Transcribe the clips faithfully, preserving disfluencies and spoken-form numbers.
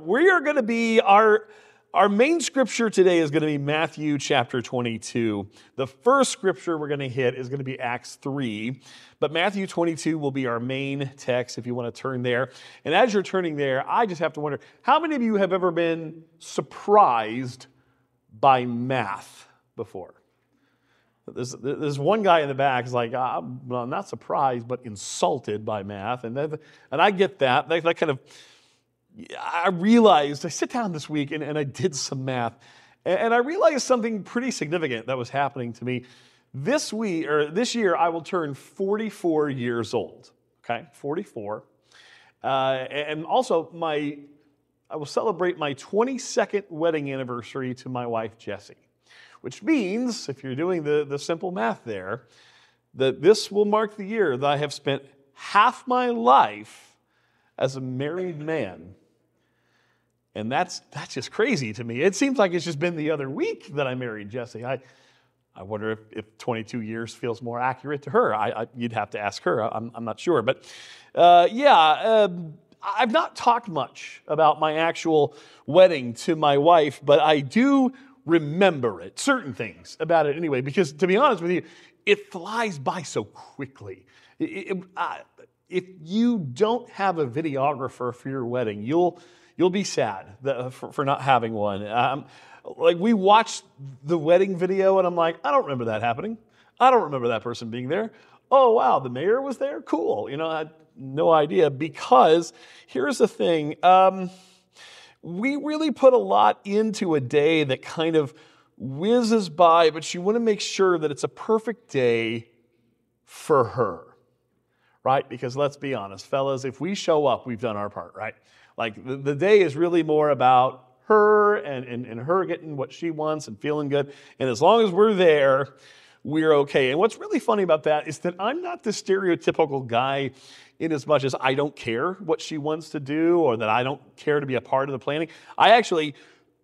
we are going to be, our, our main scripture today is going to be Matthew chapter twenty-two. The first scripture we're going to hit is going to be Acts three, but Matthew twenty-two will be our main text if you want to turn there. And as you're turning there, I just have to wonder, how many of you have ever been surprised by math before? There's, there's one guy in the back who's like, I'm well, not surprised, but insulted by math. And, that, and I get that. that. That kind of, I realized, I sit down this week and, and I did some math. And, and I realized something pretty significant that was happening to me. This week, or this year, I will turn forty-four years old. Okay, forty-four. Uh, and also, my I will celebrate my twenty-second wedding anniversary to my wife, Jessie. Which means, if you're doing the, the simple math there, that this will mark the year that I have spent half my life as a married man. And that's that's just crazy to me. It seems like it's just been the other week that I married Jessie. I I wonder if, if twenty-two years feels more accurate to her. I, I you'd have to ask her. I'm, I'm not sure. But uh, yeah, uh, I've not talked much about my actual wedding to my wife, but I do remember it, certain things about it anyway, because to be honest with you, it flies by so quickly. It, it, uh, if you don't have a videographer for your wedding, you'll you'll be sad that, for, for not having one. Um, like we watched the wedding video and I'm like, I don't remember that happening. I don't remember that person being there. Oh, wow, the mayor was there? Cool. You know, I had no idea, because here's the thing. Um, We really put a lot into a day that kind of whizzes by, but you want to make sure that it's a perfect day for her, right? Because let's be honest, fellas, if we show up, we've done our part, right? Like the, the day is really more about her and, and, and her getting what she wants and feeling good. And as long as we're there, we're okay. And what's really funny about that is that I'm not the stereotypical guy in as much as I don't care what she wants to do or that I don't care to be a part of the planning. I actually,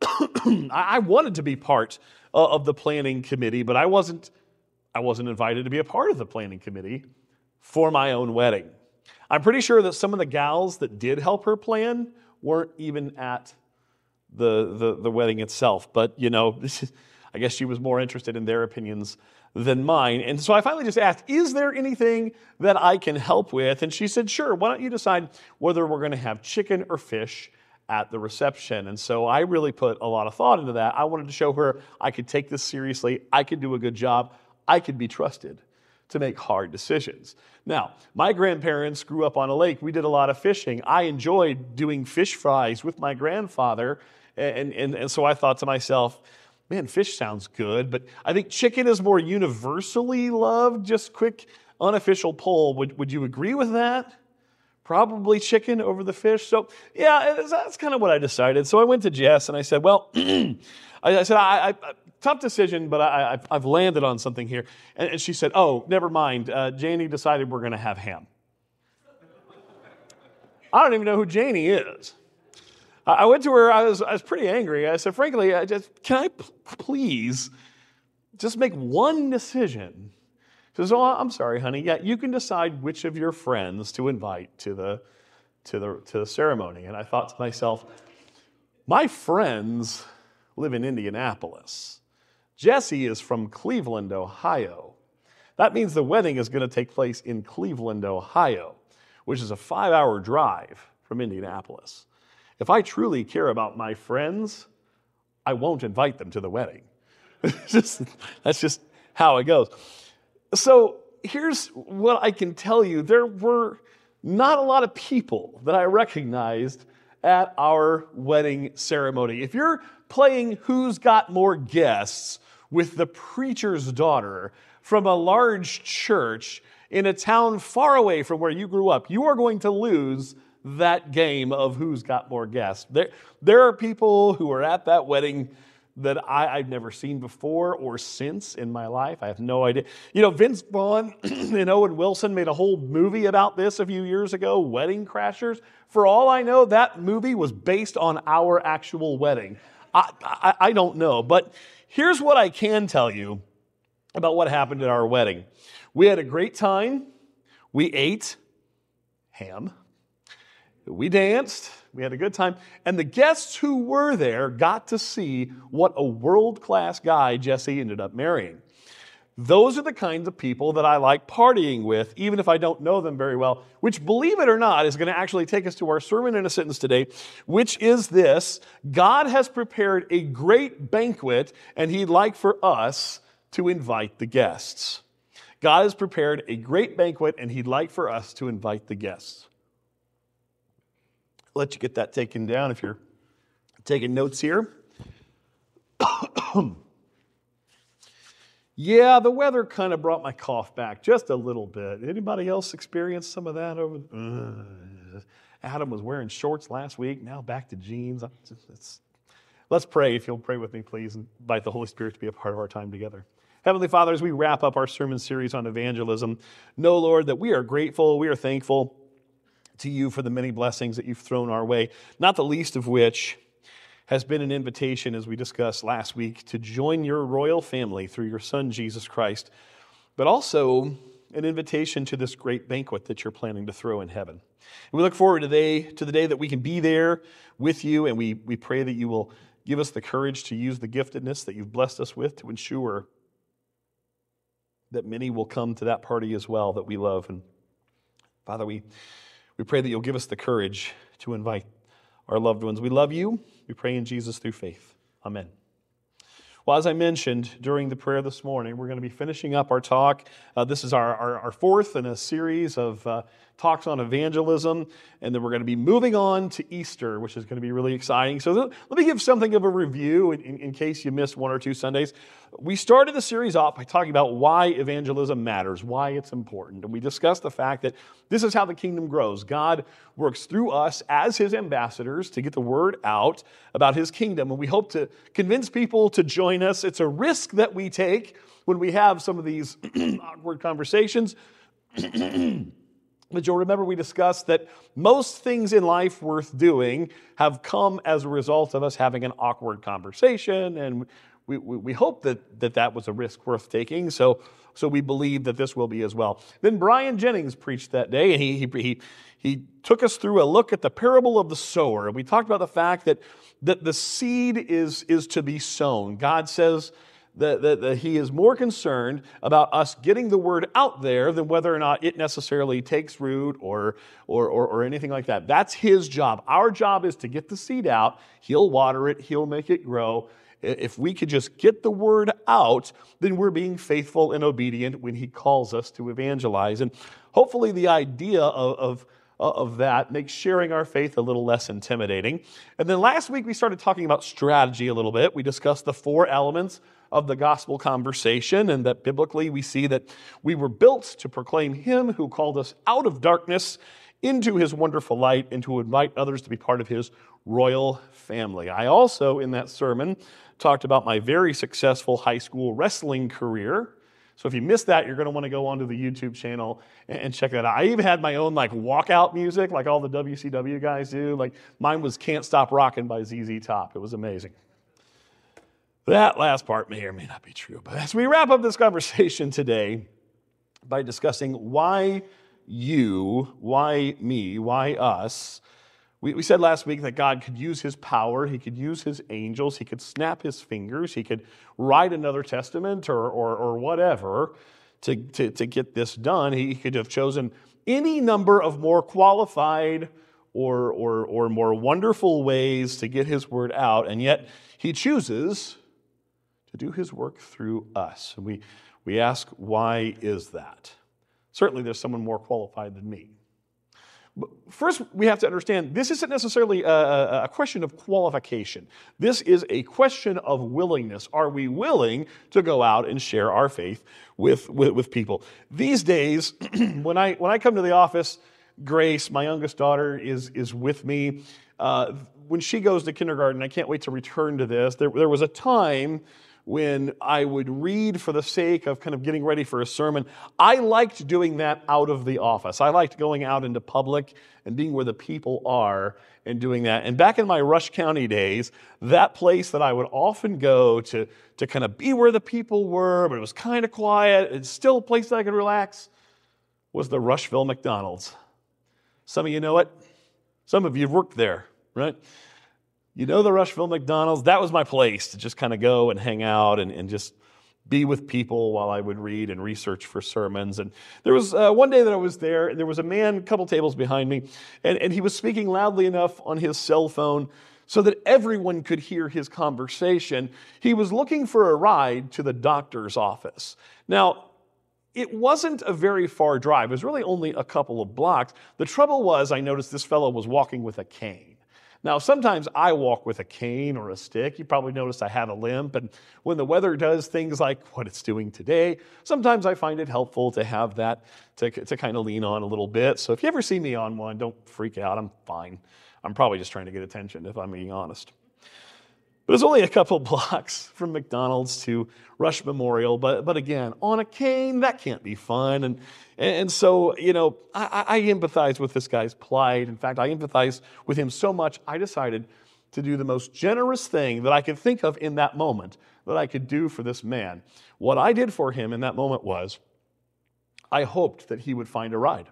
I wanted to be part of the planning committee, but I wasn't, I wasn't invited to be a part of the planning committee for my own wedding. I'm pretty sure that some of the gals that did help her plan weren't even at the, the, the wedding itself. But, you know, this is, I guess she was more interested in their opinions than mine. And so I finally just asked, is there anything that I can help with? And she said, sure, why don't you decide whether we're going to have chicken or fish at the reception? And so I really put a lot of thought into that. I wanted to show her I could take this seriously. I could do a good job. I could be trusted to make hard decisions. Now, my grandparents grew up on a lake. We did a lot of fishing. I enjoyed doing fish fries with my grandfather. And, and, and so I thought to myself, man, fish sounds good, but I think chicken is more universally loved. Just quick, unofficial poll. Would, would you agree with that? Probably chicken over the fish. So yeah, that's kind of what I decided. So I went to Jess and I said, well, I, I said, I, I, tough decision, but I, I, I've landed on something here. And, and she said, oh, never mind. Uh, Janie decided we're going to have ham. I don't even know who Janie is. I went to her, I was, I was pretty angry. I said, frankly, I just, can I p- please just make one decision? She says, oh, I'm sorry, honey. Yeah, you can decide which of your friends to invite to the, to the, to the ceremony. And I thought to myself, my friends live in Indianapolis. Jessie is from Cleveland, Ohio. That means the wedding is going to take place in Cleveland, Ohio, which is a five-hour drive from Indianapolis. If I truly care about my friends, I won't invite them to the wedding. just, that's just how it goes. So here's what I can tell you. There were not a lot of people that I recognized at our wedding ceremony. If you're playing Who's Got More Guests with the preacher's daughter from a large church in a town far away from where you grew up, you are going to lose that game of who's got more guests. There, there are people who are at that wedding that I, I've never seen before or since in my life. I have no idea. You know, Vince Vaughn and Owen Wilson made a whole movie about this a few years ago, Wedding Crashers. For all I know, that movie was based on our actual wedding. I, I, I don't know, but here's what I can tell you about what happened at our wedding. We had a great time. We ate ham. We danced. We had a good time. And the guests who were there got to see what a world-class guy Jesse ended up marrying. Those are the kinds of people that I like partying with, even if I don't know them very well, which, believe it or not, is going to actually take us to our sermon in a sentence today, which is this: God has prepared a great banquet, and He'd like for us to invite the guests. God has prepared a great banquet, and He'd like for us to invite the guests. I'll let you get that taken down if you're taking notes here. Yeah, the weather kind of brought my cough back just a little bit. Anybody else experience some of that over? Uh, Adam was wearing shorts last week, now back to jeans. It's, it's, let's pray. If you'll pray with me, please, and invite the Holy Spirit to be a part of our time together. Heavenly Father, as we wrap up our sermon series on evangelism, know, Lord, that we are grateful, we are thankful to You for the many blessings that You've thrown our way, not the least of which has been an invitation, as we discussed last week, to join Your royal family through Your Son, Jesus Christ, but also an invitation to this great banquet that You're planning to throw in heaven. And we look forward today to the day that we can be there with You, and we, we pray that You will give us the courage to use the giftedness that You've blessed us with to ensure that many will come to that party as well that we love. And Father, we, we pray that You'll give us the courage to invite our loved ones. We love You. We pray in Jesus through faith. Amen. Well, as I mentioned during the prayer this morning, we're going to be finishing up our talk. Uh, this is our, our, our fourth in a series of uh, talks on evangelism, and then we're going to be moving on to Easter, which is going to be really exciting. So th- let me give something of a review in, in, in case you missed one or two Sundays. We started the series off by talking about why evangelism matters, why it's important, and we discussed the fact that this is how the kingdom grows. God works through us as His ambassadors to get the word out about His kingdom, and we hope to convince people to join us. It's a risk that we take when we have some of these awkward conversations. But you'll remember we discussed that most things in life worth doing have come as a result of us having an awkward conversation, and we, we, we hope that, that that was a risk worth taking, so, so we believe that this will be as well. Then Brian Jennings preached that day, and he, he, he, he took us through a look at the parable of the sower. We talked about the fact that, that the seed is, is to be sown. God says That, that, that He is more concerned about us getting the word out there than whether or not it necessarily takes root or, or, or, or anything like that. That's His job. Our job is to get the seed out. He'll water it. He'll make it grow. If we could just get the word out, then we're being faithful and obedient when He calls us to evangelize. And hopefully the idea of, of of that makes sharing our faith a little less intimidating. And then last week we started talking about strategy a little bit. We discussed the four elements of the gospel conversation, and that biblically we see that we were built to proclaim Him who called us out of darkness into His wonderful light and to invite others to be part of His royal family. I also, in that sermon, talked about my very successful high school wrestling career. So if you missed that, you're going to want to go onto the YouTube channel and check that out. I even had my own like walkout music, like all the W C W guys do. Like mine was "Can't Stop Rockin'" by Z Z Top. It was amazing. That last part may or may not be true. But as we wrap up this conversation today by discussing why you, why me, why us, We, we said last week that God could use His power, He could use His angels, He could snap His fingers, He could write another testament or, or, or whatever to, to, to get this done. He could have chosen any number of more qualified or, or, or more wonderful ways to get His word out, and yet He chooses to do His work through us. And we, we ask, why is that? Certainly there's someone more qualified than me. First, we have to understand this isn't necessarily a, a question of qualification. This is a question of willingness. Are we willing to go out and share our faith with, with, with people? These days, when I when I come to the office, Grace, my youngest daughter, is, is with me. Uh, when she goes to kindergarten, I can't wait to return to this. There, there was a time when I would read for the sake of kind of getting ready for a sermon. I liked doing that out of the office. I liked going out into public and being where the people are and doing that. And back in my Rush County days, that place that I would often go to, to kind of be where the people were, but it was kind of quiet, it's still a place that I could relax, was the Rushville McDonald's. Some of you know it. Some of you have worked there. right? You know the Rushville McDonald's? That was my place to just kind of go and hang out and, and just be with people while I would read and research for sermons. And there was uh, one day that I was there, and there was a man a couple tables behind me, and, and he was speaking loudly enough on his cell phone so that everyone could hear his conversation. He was looking for a ride to the doctor's office. Now, it wasn't a very far drive. It was really only a couple of blocks. The trouble was, I noticed this fellow was walking with a cane. Now, sometimes I walk with a cane or a stick. You probably noticed I have a limp. And when the weather does things like what it's doing today, sometimes I find it helpful to have that to, to kind of lean on a little bit. So if you ever see me on one, don't freak out. I'm fine. I'm probably just trying to get attention, if I'm being honest. But it's only a couple blocks from McDonald's to Rush Memorial. But, but again, on a cane, that can't be fun. And, and so, you know, I, I empathize with this guy's plight. In fact, I empathize with him so much, I decided to do the most generous thing that I could think of in that moment that I could do for this man. What I did for him in that moment was, I hoped that he would find a ride.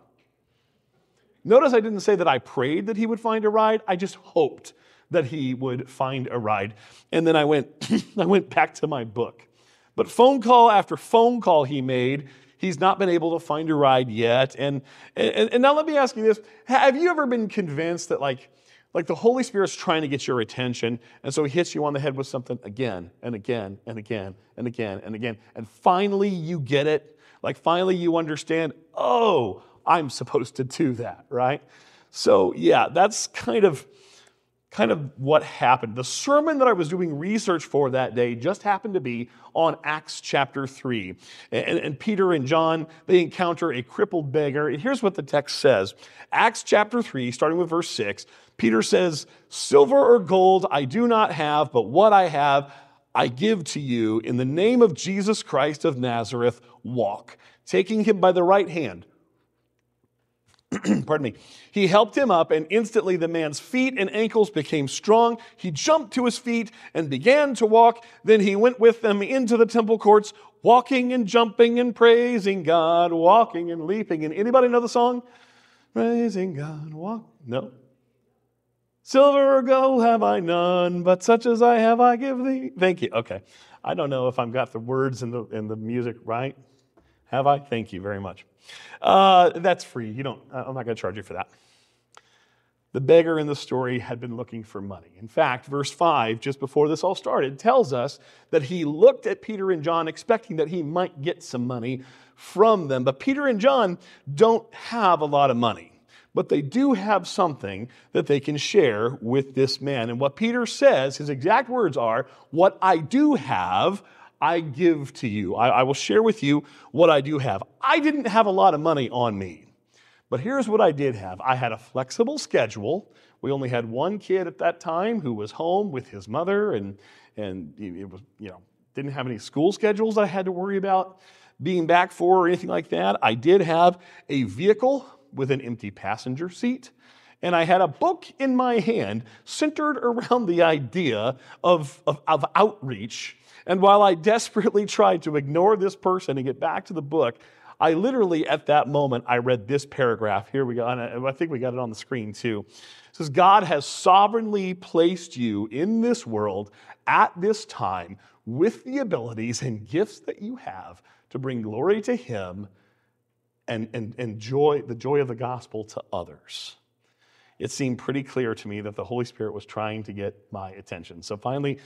Notice I didn't say that I prayed that he would find a ride. I just hoped that he would find a ride. And then I went, I went back to my book. But phone call after phone call he made, he's not been able to find a ride yet. And, and, and now let me ask you this. Have you ever been convinced that like, like the Holy Spirit's trying to get your attention, and so he hits you on the head with something again and again and again and again and again, and finally you get it? Like finally you understand, oh, I'm supposed to do that, right? So yeah, that's kind of kind of what happened. The sermon that I was doing research for that day just happened to be on Acts chapter three. And, and Peter and John, they encounter a crippled beggar. And here's what the text says. Acts chapter three, starting with verse six, Peter says, "Silver or gold I do not have, but what I have I give to you. In the name of Jesus Christ of Nazareth, walk." Taking him by the right hand, pardon me, he helped him up, and instantly the man's feet and ankles became strong. He jumped to his feet and began to walk. Then he went with them into the temple courts, walking and jumping and praising God, walking and leaping. And anybody know the song? Praising God, walk. No. Silver or gold have I none, but such as I have I give thee. Thank you. Okay. I don't know if I've got the words and the, and the music right. Have I? Thank you very much. Uh, that's free. You don't. I'm not going to charge you for that. The beggar in the story had been looking for money. In fact, verse five, just before this all started, tells us that he looked at Peter and John expecting that he might get some money from them. But Peter and John don't have a lot of money. But they do have something that they can share with this man. And what Peter says, his exact words are, "What I do have, I give to you." I, I will share with you what I do have. I didn't have a lot of money on me, but here's what I did have. I had a flexible schedule. We only had one kid at that time who was home with his mother, and and it was, you know, didn't have any school schedules I had to worry about being back for or anything like that. I did have a vehicle with an empty passenger seat, and I had a book in my hand centered around the idea of, of, of outreach. And while I desperately tried to ignore this person and get back to the book, I literally, at that moment, I read this paragraph. Here we go. And I think we got it on the screen too. It says, "God has sovereignly placed you in this world at this time with the abilities and gifts that you have to bring glory to Him and, and, and joy, the joy of the gospel to others." It seemed pretty clear to me that the Holy Spirit was trying to get my attention. So finally,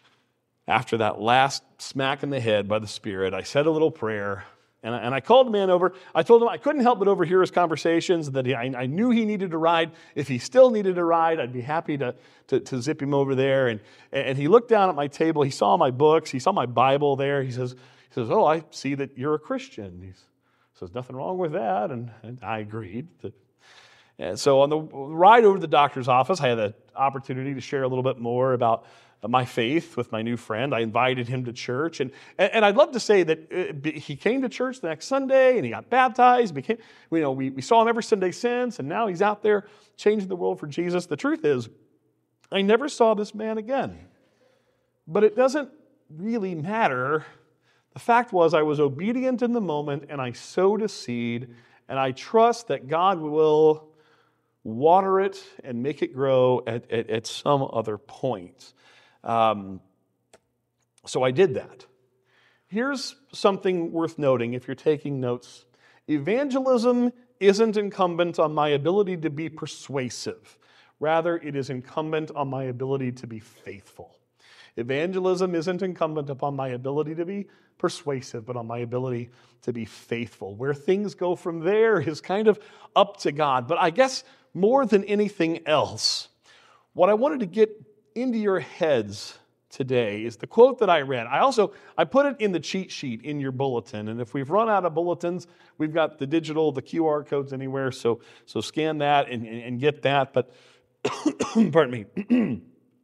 after that last smack in the head by the Spirit, I said a little prayer, and I, and I called the man over. I told him I couldn't help but overhear his conversations, that he, I, I knew he needed a ride. If he still needed a ride, I'd be happy to, to, to zip him over there. And, and he looked down at my table. He saw my books. He saw my Bible there. He says, he says, "Oh, I see that you're a Christian." He says, "Nothing wrong with that." And, and I agreed. To, and so on the ride over to the doctor's office, I had the opportunity to share a little bit more about my faith with my new friend. I invited him to church. And, and I'd love to say that he came to church the next Sunday and he got baptized. Became, you know, we, we saw him every Sunday since, and now he's out there changing the world for Jesus. The truth is, I never saw this man again. But it doesn't really matter. The fact was, I was obedient in the moment, and I sowed a seed, and I trust that God will, water it and make it grow at, at, at some other point. Um, so I did that. Here's something worth noting if you're taking notes. Evangelism isn't incumbent on my ability to be persuasive. Rather, it is incumbent on my ability to be faithful. Evangelism isn't incumbent upon my ability to be persuasive, but on my ability to be faithful. Where things go from there is kind of up to God. But I guess more than anything else, what I wanted to get into your heads today is the quote that I read. I also, I put it in the cheat sheet in your bulletin. And if we've run out of bulletins, we've got the digital, the Q R codes anywhere. So, so scan that and, and, and get that. But, pardon me.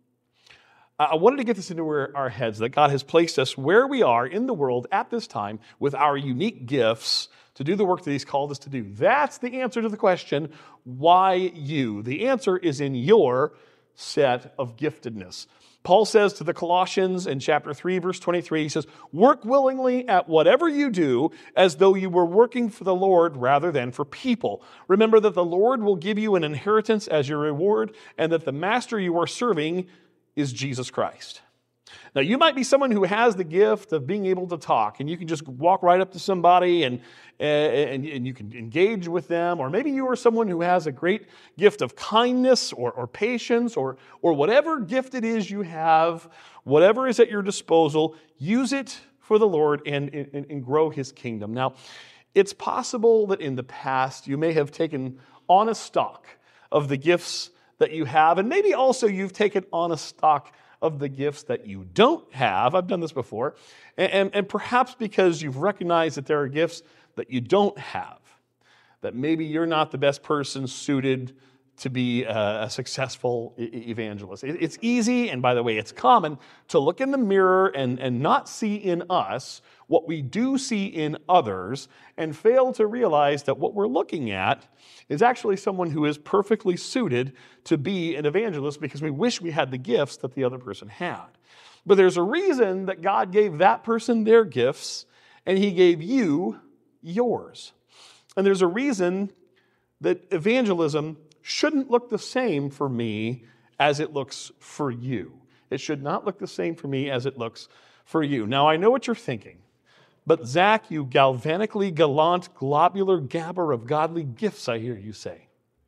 I wanted to get this into our, our heads, that God has placed us where we are in the world at this time with our unique gifts to do the work that He's called us to do. That's the answer to the question, why you? The answer is in your set of giftedness. Paul says to the Colossians in chapter three, verse twenty-three, he says, work willingly at whatever you do as though you were working for the Lord rather than for people. Remember that the Lord will give you an inheritance as your reward, and that the master you are serving is Jesus Christ. Now, you might be someone who has the gift of being able to talk, and you can just walk right up to somebody and, and, and you can engage with them. Or maybe you are someone who has a great gift of kindness or, or patience or, or whatever gift it is you have, whatever is at your disposal, use it for the Lord and, and, and grow His kingdom. Now, it's possible that in the past you may have taken honest stock of the gifts that you have, and maybe also you've taken honest stock of the gifts that you don't have. I've done this before. And, and, and perhaps because you've recognized that there are gifts that you don't have, that maybe you're not the best person suited to be a, a successful e- evangelist. It, it's easy, and by the way, it's common to look in the mirror and, and not see in us what we do see in others and fail to realize that what we're looking at is actually someone who is perfectly suited to be an evangelist because we wish we had the gifts that the other person had. But there's a reason that God gave that person their gifts and He gave you yours. And there's a reason that evangelism shouldn't look the same for me as it looks for you. It should not look the same for me as it looks for you. Now, I know what you're thinking. But Zach, you galvanically gallant, globular gabber of godly gifts, I hear you say.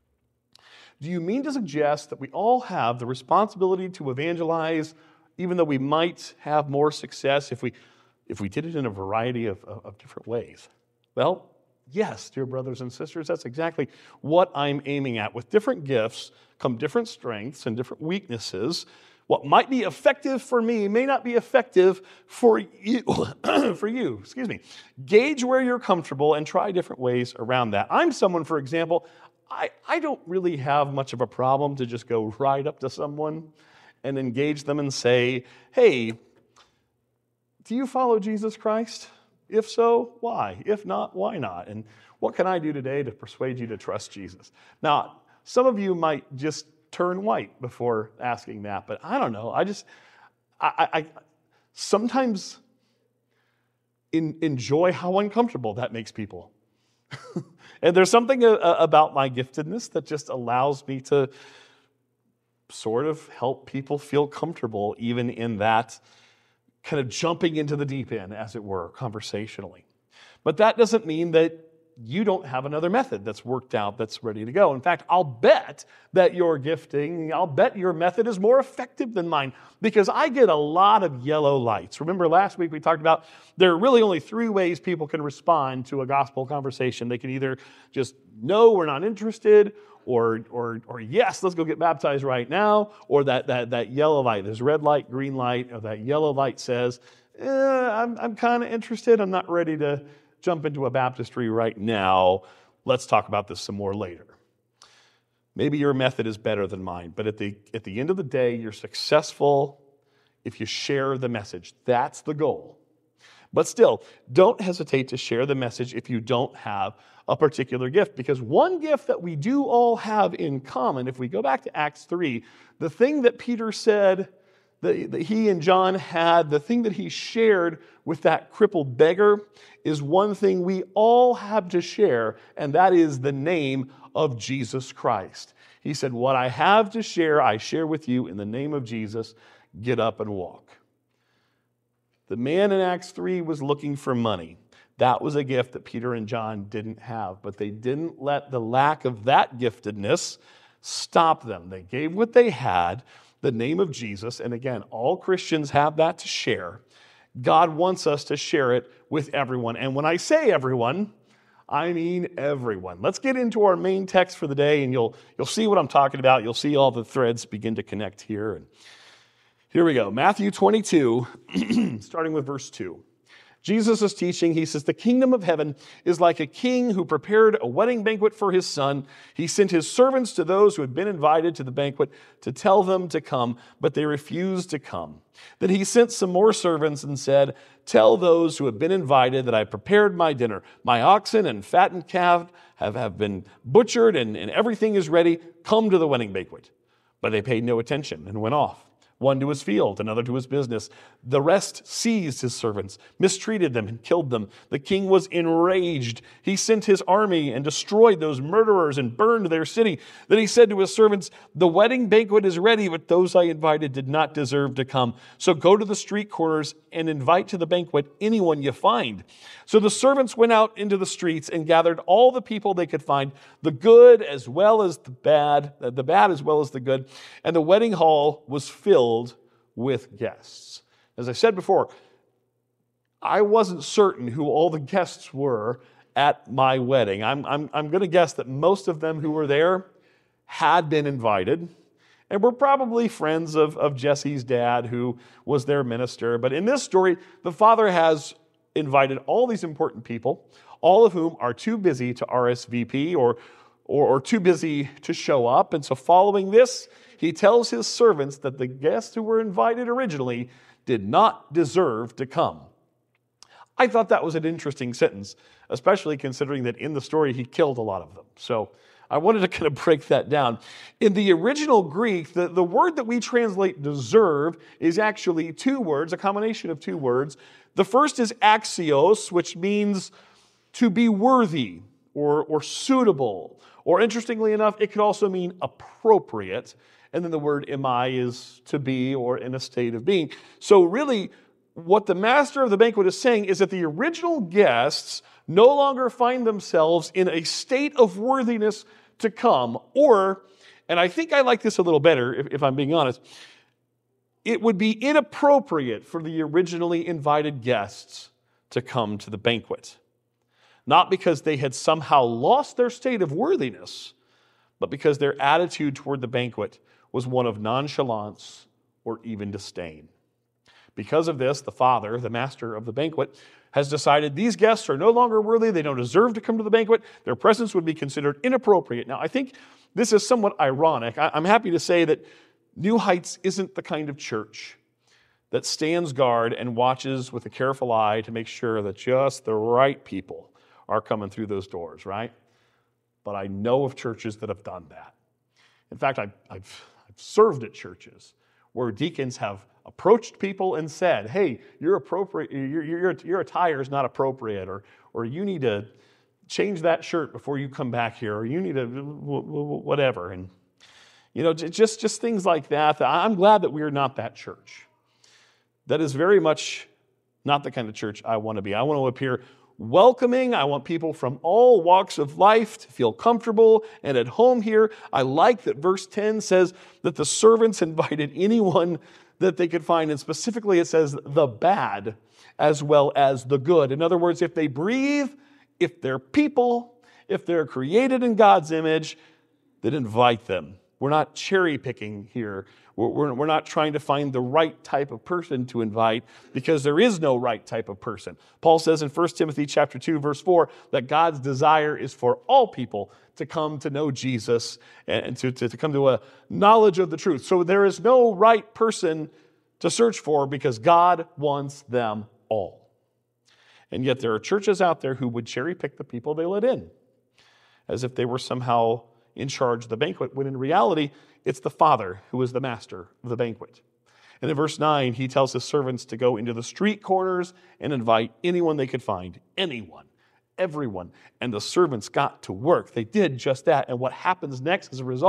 Do you mean to suggest that we all have the responsibility to evangelize, even though we might have more success if we if we did it in a variety of, of, of different ways? Well, yes, dear brothers and sisters, that's exactly what I'm aiming at. With different gifts come different strengths and different weaknesses. What might be effective for me may not be effective for you. for you, excuse me. Gauge where you're comfortable and try different ways around that. I'm someone, for example, I, I don't really have much of a problem to just go right up to someone and engage them and say, hey, do you follow Jesus Christ? If so, why? If not, why not? And what can I do today to persuade you to trust Jesus? Now, some of you might just turn white before asking that, but I don't know. I just, I, I, I sometimes in, enjoy how uncomfortable that makes people. And there's something a, a, about my giftedness that just allows me to sort of help people feel comfortable even in that kind of jumping into the deep end, as it were, conversationally. But that doesn't mean that you don't have another method that's worked out, that's ready to go. In fact, I'll bet that your gifting, I'll bet your method is more effective than mine because I get a lot of yellow lights. Remember last week we talked about there are really only three ways people can respond to a gospel conversation. They can either just, no, we're not interested, or or or yes, let's go get baptized right now, or that that that yellow light. There's red light, green light, or that yellow light says, eh, I'm, I'm kind of interested, I'm not ready to jump into a baptistry right now. Let's talk about this some more later. Maybe your method is better than mine, but at the, at the end of the day, you're successful if you share the message. That's the goal. But still, don't hesitate to share the message if you don't have a particular gift, because one gift that we do all have in common, if we go back to Acts three, the thing that Peter said that, that he and John had, the thing that he shared with that crippled beggar is one thing we all have to share, and that is the name of Jesus Christ. He said, what I have to share, I share with you in the name of Jesus. Get up and walk. The man in Acts three was looking for money. That was a gift that Peter and John didn't have, but they didn't let the lack of that giftedness stop them. They gave what they had, the name of Jesus, and again, all Christians have that to share. God wants us to share it with everyone, and when I say everyone, I mean everyone. Let's get into our main text for the day, and you'll, you'll see what I'm talking about. You'll see all the threads begin to connect here. And here we go, Matthew twenty-two, starting with verse two. Jesus is teaching. He says, the kingdom of heaven is like a king who prepared a wedding banquet for his son. He sent his servants to those who had been invited to the banquet to tell them to come, but they refused to come. Then he sent some more servants and said, tell those who have been invited that I prepared my dinner. My oxen and fattened calf have, have been butchered and, and everything is ready. Come to the wedding banquet. But they paid no attention and went off. One to his field, another to his business. The rest seized his servants, mistreated them, and killed them. The king was enraged. He sent his army and destroyed those murderers and burned their city. Then he said to his servants, the wedding banquet is ready, but those I invited did not deserve to come. So go to the street corners and invite to the banquet anyone you find. So the servants went out into the streets and gathered all the people they could find, the good as well as the bad, the bad as well as the good. And the wedding hall was filled with guests. As I said before, I wasn't certain who all the guests were at my wedding. I'm, I'm, I'm going to guess that most of them who were there had been invited and were probably friends of, of Jesse's dad, who was their minister. But in this story, the father has invited all these important people, all of whom are too busy to R S V P or, or, or too busy to show up. And so following this, he tells his servants that the guests who were invited originally did not deserve to come. I thought that was an interesting sentence, especially considering that in the story he killed a lot of them. So I wanted to kind of break that down. In the original Greek, the, the word that we translate deserve is actually two words, a combination of two words. The first is axios, which means to be worthy or, or suitable. Or interestingly enough, it could also mean appropriate. And then the word emai is to be or in a state of being. So really, what the master of the banquet is saying is that the original guests no longer find themselves in a state of worthiness to come. Or, and I think I like this a little better, if, if I'm being honest, it would be inappropriate for the originally invited guests to come to the banquet. Not because they had somehow lost their state of worthiness, but because their attitude toward the banquet was one of nonchalance or even disdain. Because of this, the father, the master of the banquet, has decided these guests are no longer worthy, they don't deserve to come to the banquet, their presence would be considered inappropriate. Now, I think this is somewhat ironic. I'm happy to say that New Heights isn't the kind of church that stands guard and watches with a careful eye to make sure that just the right people are coming through those doors, right? But I know of churches that have done that. In fact, I've, I've, I've served at churches where deacons have approached people and said, hey, your, appropriate, your, your, your attire is not appropriate, or, or you need to change that shirt before you come back here, or you need to whatever. And, you know, just, just things like that. I'm glad that we are not that church. That is very much not the kind of church I want to be. I want to appear welcoming. I want people from all walks of life to feel comfortable and at home here. I like that verse ten says that the servants invited anyone that they could find, and specifically it says the bad as well as the good. In other words, if they breathe, if they're people, if they're created in God's image, then invite them. We're not cherry picking here. We're, we're not trying to find the right type of person to invite, because there is no right type of person. Paul says in First Timothy chapter two, verse four, that God's desire is for all people to come to know Jesus and to, to, to come to a knowledge of the truth. So there is no right person to search for, because God wants them all. And yet there are churches out there who would cherry pick the people they let in, as if they were somehow in charge of the banquet, when in reality, it's the Father who is the master of the banquet. And in verse nine, he tells his servants to go into the street corners and invite anyone they could find, anyone, everyone. And the servants got to work. They did just that. And what happens next as a result?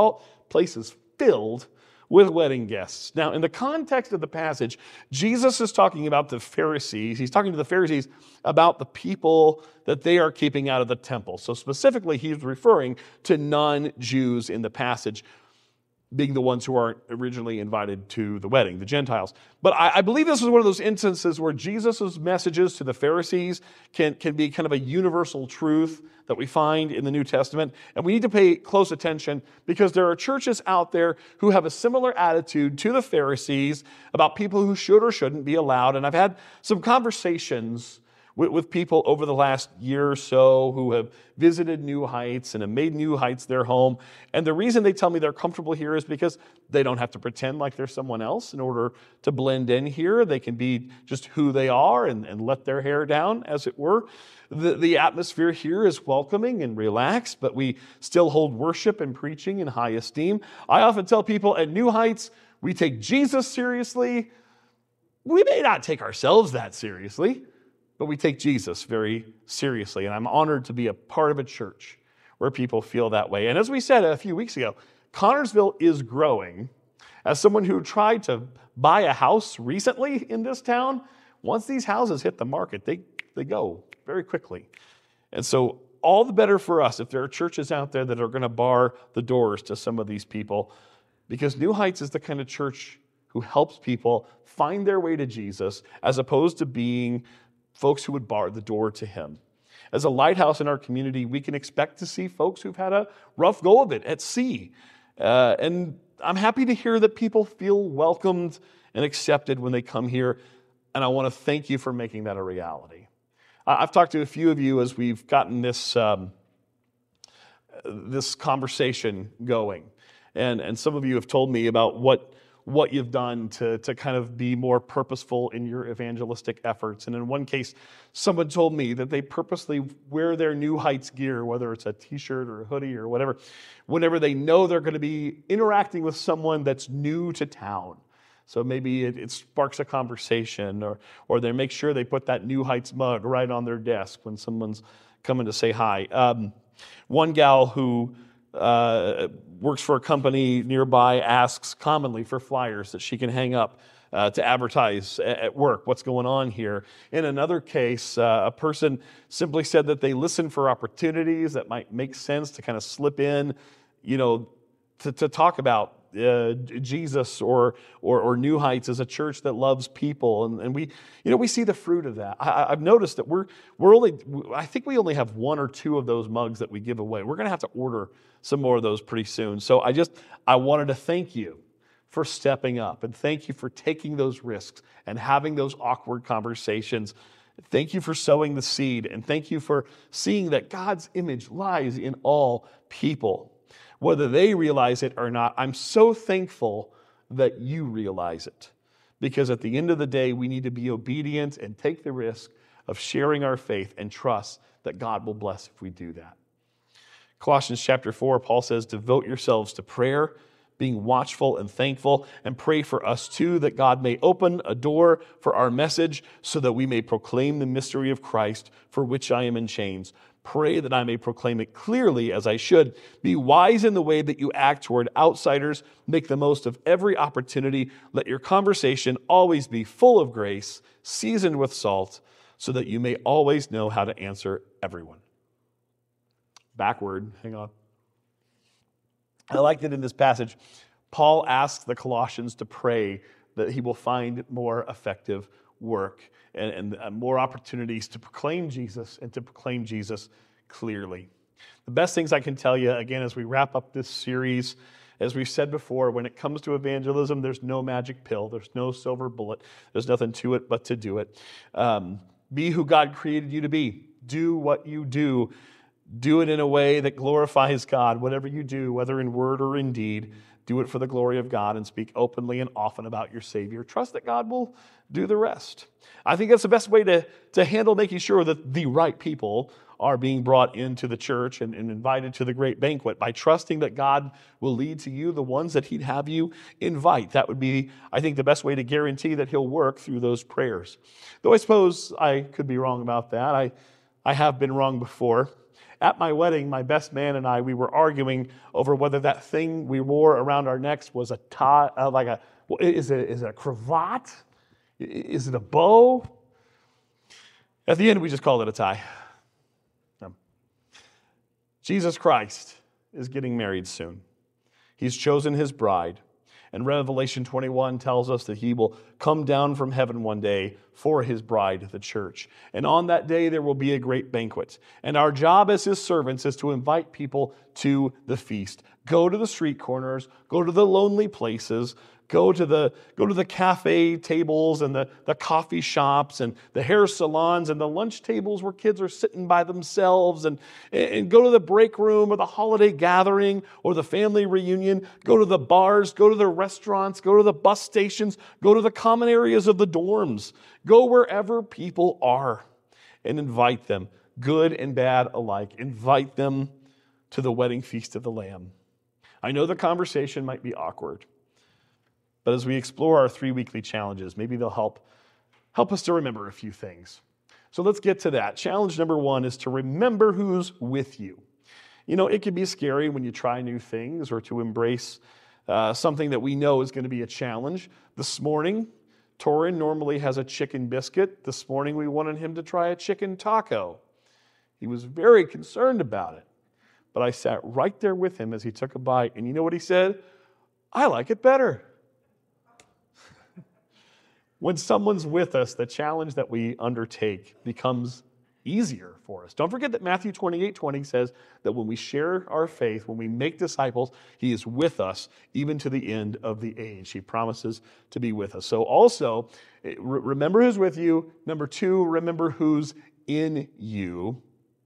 place is filled with wedding guests. Now, in the context of the passage, Jesus is talking about the Pharisees. He's talking to the Pharisees about the people that they are keeping out of the temple. So specifically, he's referring to non-Jews in the passage, being the ones who aren't originally invited to the wedding, the Gentiles. But I, I believe this is one of those instances where Jesus' messages to the Pharisees can, can be kind of a universal truth that we find in the New Testament. And we need to pay close attention because there are churches out there who have a similar attitude to the Pharisees about people who should or shouldn't be allowed. And I've had some conversations with, with people over the last year or so who have visited New Heights and have made New Heights their home. And the reason they tell me they're comfortable here is because they don't have to pretend like they're someone else in order to blend in here. They can be just who they are and, and let their hair down, as it were. The, the atmosphere here is welcoming and relaxed, but we still hold worship and preaching in high esteem. I often tell people at New Heights, we take Jesus seriously. We may not take ourselves that seriously, but we take Jesus very seriously. And I'm honored to be a part of a church where people feel that way. And as we said a few weeks ago, Connorsville is growing. As someone who tried to buy a house recently in this town, once these houses hit the market, they, they go very quickly. And so all the better for us if there are churches out there that are going to bar the doors to some of these people, because New Heights is the kind of church who helps people find their way to Jesus as opposed to being folks who would bar the door to him. As a lighthouse in our community, we can expect to see folks who've had a rough go of it at sea. Uh, and I'm happy to hear that people feel welcomed and accepted when they come here. And I want to thank you for making that a reality. I've talked to a few of you as we've gotten this um, this conversation going. And, and some of you have told me about what what you've done to, to kind of be more purposeful in your evangelistic efforts. And in one case, someone told me that they purposely wear their New Heights gear, whether it's a t-shirt or a hoodie or whatever, whenever they know they're going to be interacting with someone that's new to town. So maybe it, it sparks a conversation, or or they make sure they put that New Heights mug right on their desk when someone's coming to say hi. Um, one gal who uh, works for a company nearby asks commonly for flyers that she can hang up uh, to advertise at, at work what's going on here. In another case, uh, a person simply said that they listen for opportunities that might make sense to kind of slip in, you know, to, to talk about Uh, Jesus or, or or New Heights as a church that loves people, and, and we you know we see the fruit of that. I, I've noticed that we're we're only I think we only have one or two of those mugs that we give away. We're going to have to order some more of those pretty soon. So I just I wanted to thank you for stepping up, and thank you for taking those risks and having those awkward conversations. Thank you for sowing the seed, and thank you for seeing that God's image lies in all people. Whether they realize it or not, I'm so thankful that you realize it. Because at the end of the day, we need to be obedient and take the risk of sharing our faith and trust that God will bless if we do that. Colossians chapter four, Paul says, devote yourselves to prayer, being watchful and thankful, and pray for us too, that God may open a door for our message so that we may proclaim the mystery of Christ, for which I am in chains. Pray that I may proclaim it clearly as I should. Be wise in the way that you act toward outsiders. Make the most of every opportunity. Let your conversation always be full of grace, seasoned with salt, so that you may always know how to answer everyone. Backward, hang on. I liked it in this passage. Paul asks the Colossians to pray that he will find more effective work and, and more opportunities to proclaim Jesus and to proclaim Jesus clearly. The best things I can tell you, again, as we wrap up this series, as we've said before, when it comes to evangelism, there's no magic pill. There's no silver bullet. There's nothing to it but to do it. Um, be who God created you to be. Do what you do. Do it in a way that glorifies God. Whatever you do, whether in word or in deed, do it for the glory of God and speak openly and often about your Savior. Trust that God will do the rest. I think that's the best way to, to handle making sure that the right people are being brought into the church and, and invited to the great banquet, by trusting that God will lead to you the ones that he'd have you invite. That would be, I think, the best way to guarantee that he'll work through those prayers. Though I suppose I could be wrong about that. I, I have been wrong before. at my wedding, my best man and I, we were arguing over whether that thing we wore around our necks was a tie, uh, like a, is it, is it a cravat? Is it a bow? At the end, we just called it a tie. No. Jesus Christ is getting married soon. He's chosen his bride. And Revelation twenty-one tells us that he will come down from heaven one day for his bride, the church. And on that day, there will be a great banquet. And our job as his servants is to invite people to the feast. Go to the street corners, go to the lonely places, go to the, go to the cafe tables and the, the coffee shops and the hair salons and the lunch tables where kids are sitting by themselves, and, and go to the break room or the holiday gathering or the family reunion. Go to the bars, go to the restaurants, go to the bus stations, go to the common areas of the dorms. Go wherever people are and invite them, good and bad alike. Invite them to the wedding feast of the Lamb. I know the conversation might be awkward, but as we explore our three weekly challenges, maybe they'll help, help us to remember a few things. So let's get to that. Challenge number one is to remember who's with you. You know, it can be scary when you try new things or to embrace uh, something that we know is going to be a challenge. This morning, Torin normally has a chicken biscuit. This morning, we wanted him to try a chicken taco. He was very concerned about it. But I sat right there with him as he took a bite. And you know what he said? I like it better. When someone's with us, the challenge that we undertake becomes easier for us. Don't forget that Matthew twenty-eight twenty says that when we share our faith, when we make disciples, he is with us even to the end of the age. He promises to be with us. So also, remember who's with you. Number two, remember who's in you.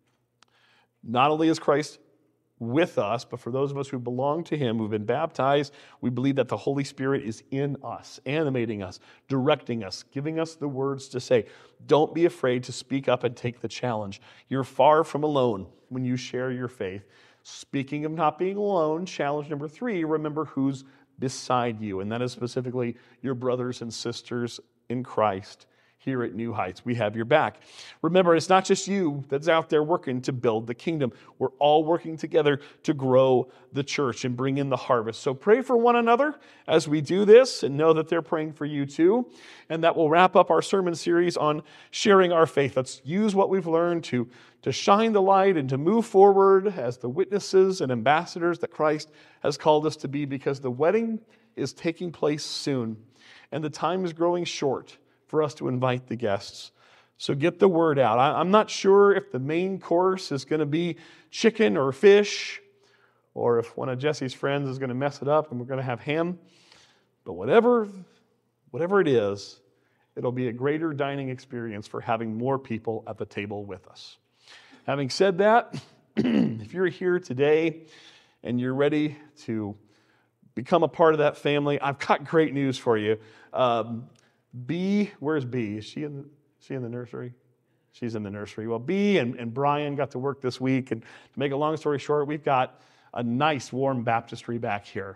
Not only is Christ with us, but for those of us who belong to him, who've been baptized, we believe that the Holy Spirit is in us, animating us, directing us, giving us the words to say. Don't be afraid to speak up and take the challenge. You're far from alone when you share your faith. Speaking of not being alone, challenge number three, remember who's beside you, and that is specifically your brothers and sisters in Christ. Here at New Heights, we have your back. Remember, it's not just you that's out there working to build the kingdom. We're all working together to grow the church and bring in the harvest. So pray for one another as we do this, and know that they're praying for you too. And that will wrap up our sermon series on sharing our faith. Let's use what we've learned to, to shine the light and to move forward as the witnesses and ambassadors that Christ has called us to be, because the wedding is taking place soon, and the time is growing short for us to invite the guests. So get the word out. I'm not sure if the main course is going to be chicken or fish, or if one of Jesse's friends is going to mess it up and we're going to have ham. But whatever, whatever it is, it'll be a greater dining experience for having more people at the table with us. Having said that, if you're here today and you're ready to become a part of that family, I've got great news for you. Um, B, where's B? Is she in the, is she in the nursery? She's in the nursery. Well, B and, and Brian got to work this week. And to make a long story short, we've got a nice warm baptistry back here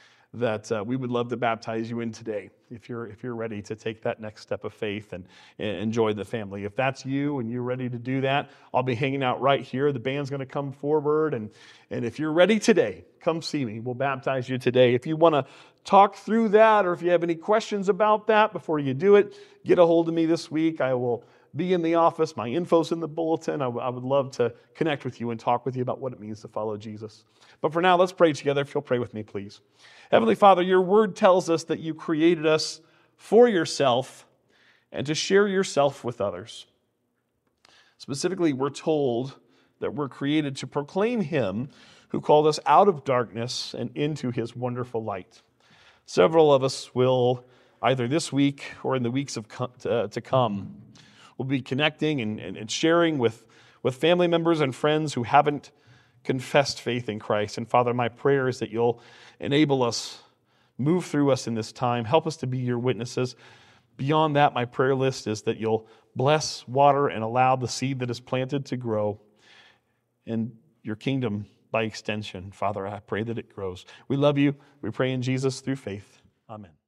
that uh, we would love to baptize you in today if you're if you're ready to take that next step of faith and, and enjoy the family. If that's you and you're ready to do that, I'll be hanging out right here. The band's going to come forward. And, and if you're ready today, come see me. We'll baptize you today. If you want to talk through that, or if you have any questions about that before you do it, get a hold of me this week. I will be in the office. My info's in the bulletin. I, w- I would love to connect with you and talk with you about what it means to follow Jesus. But for now, let's pray together. If you'll pray with me, please. Heavenly Father, your word tells us that you created us for yourself and to share yourself with others. Specifically, we're told that we're created to proclaim him who called us out of darkness and into his wonderful light. Several of us will, either this week or in the weeks of co- uh, to come, will be connecting and, and, and sharing with, with family members and friends who haven't confessed faith in Christ. And Father, my prayer is that you'll enable us, move through us in this time, help us to be your witnesses. Beyond that, my prayer list is that you'll bless, water, and allow the seed that is planted to grow, and your kingdom by extension. Father, I pray that it grows. We love you. We pray in Jesus through faith. Amen.